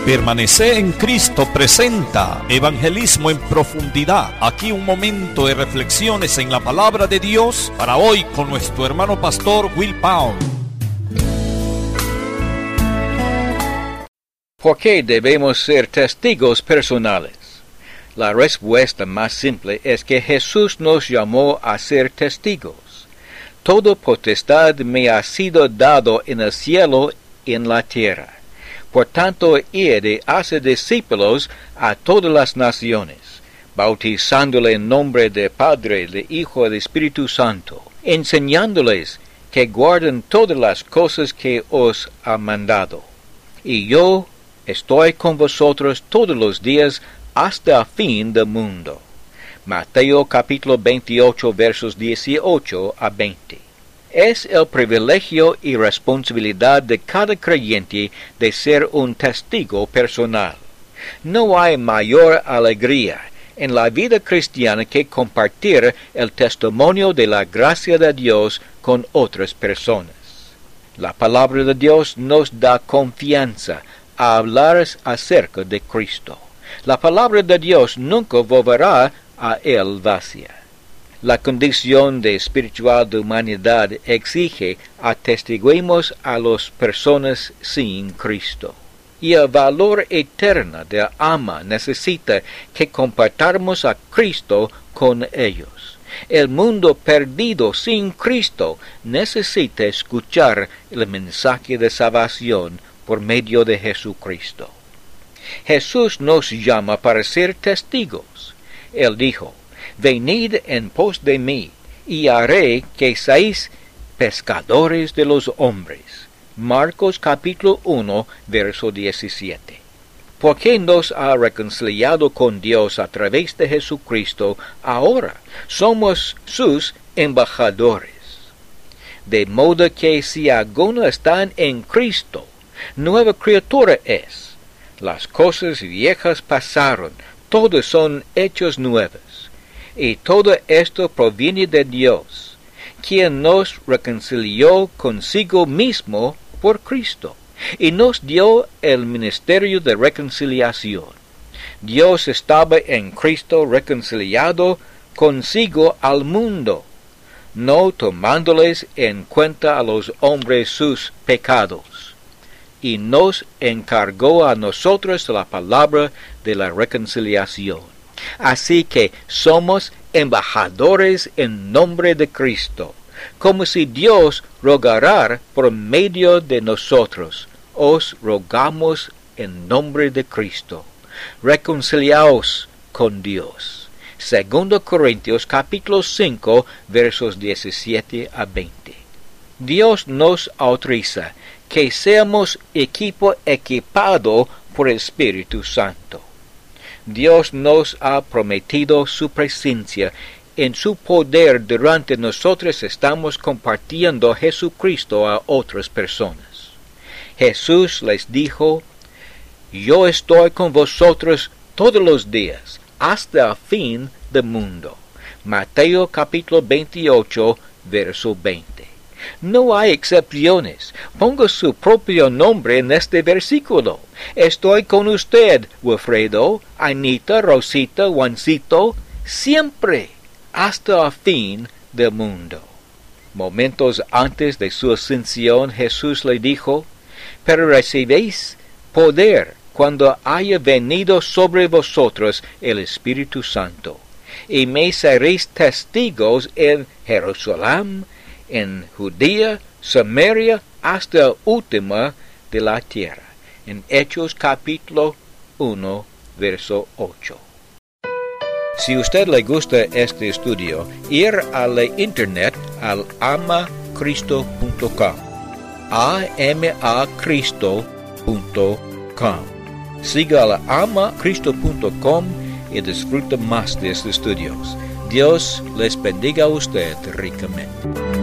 Permanecer en Cristo presenta Evangelismo en Profundidad. Aquí un momento de reflexiones en la palabra de Dios para hoy con nuestro hermano pastor Will Pound. ¿Por qué debemos ser testigos personales? La respuesta más simple es que Jesús nos llamó a ser testigos. Toda potestad me ha sido dado en el cielo y en la tierra. Por tanto, id, hace discípulos a todas las naciones, bautizándole en nombre del Padre, del Hijo y del Espíritu Santo, enseñándoles que guarden todas las cosas que os ha mandado. Y yo estoy con vosotros todos los días hasta el fin del mundo. Mateo capítulo 28 versos 18 a 20. Es el privilegio y responsabilidad de cada creyente de ser un testigo personal. No hay mayor alegría en la vida cristiana que compartir el testimonio de la gracia de Dios con otras personas. La palabra de Dios nos da confianza a hablar acerca de Cristo. La palabra de Dios nunca volverá a él vacía. La condición de espiritual de humanidad exige atestiguemos a las personas sin Cristo. Y el valor eterno del alma necesita que compartamos a Cristo con ellos. El mundo perdido sin Cristo necesita escuchar el mensaje de salvación por medio de Jesucristo. Jesús nos llama para ser testigos. Él dijo: venid en pos de mí, y haré que seáis pescadores de los hombres. Marcos capítulo 1, verso 17. Porque nos ha reconciliado con Dios a través de Jesucristo, ahora somos sus embajadores. De modo que si alguno está en Cristo, nueva criatura es. Las cosas viejas pasaron, todas son hechos nuevas. Y todo esto proviene de Dios, quien nos reconcilió consigo mismo por Cristo, y nos dio el ministerio de reconciliación. Dios estaba en Cristo reconciliado consigo al mundo, no tomándoles en cuenta a los hombres sus pecados, y nos encargó a nosotros la palabra de la reconciliación. Así que somos embajadores en nombre de Cristo, como si Dios rogara por medio de nosotros. Os rogamos en nombre de Cristo. Reconciliaos con Dios. 2 Corintios capítulo 5 versos 17 a 20. Dios nos autoriza que seamos equipo equipado por el Espíritu Santo. Dios nos ha prometido su presencia en su poder durante nosotros estamos compartiendo a Jesucristo a otras personas. Jesús les dijo: yo estoy con vosotros todos los días, hasta el fin del mundo. Mateo capítulo 28, verso 20. No hay excepciones. Ponga su propio nombre en este versículo. Estoy con usted, Wilfredo, Anita, Rosita, Juancito, siempre, hasta el fin del mundo. Momentos antes de su ascensión, Jesús le dijo: pero recibiréis poder cuando haya venido sobre vosotros el Espíritu Santo, y me seréis testigos en Jerusalén, en Judea, Samaria, hasta el último de la tierra. En Hechos capítulo 1, verso 8. Si usted le gusta este estudio, ir a la internet al amacristo.com. amacristo.com. Siga al amacristo.com y disfruta más de estos estudios. Dios les bendiga a usted ricamente.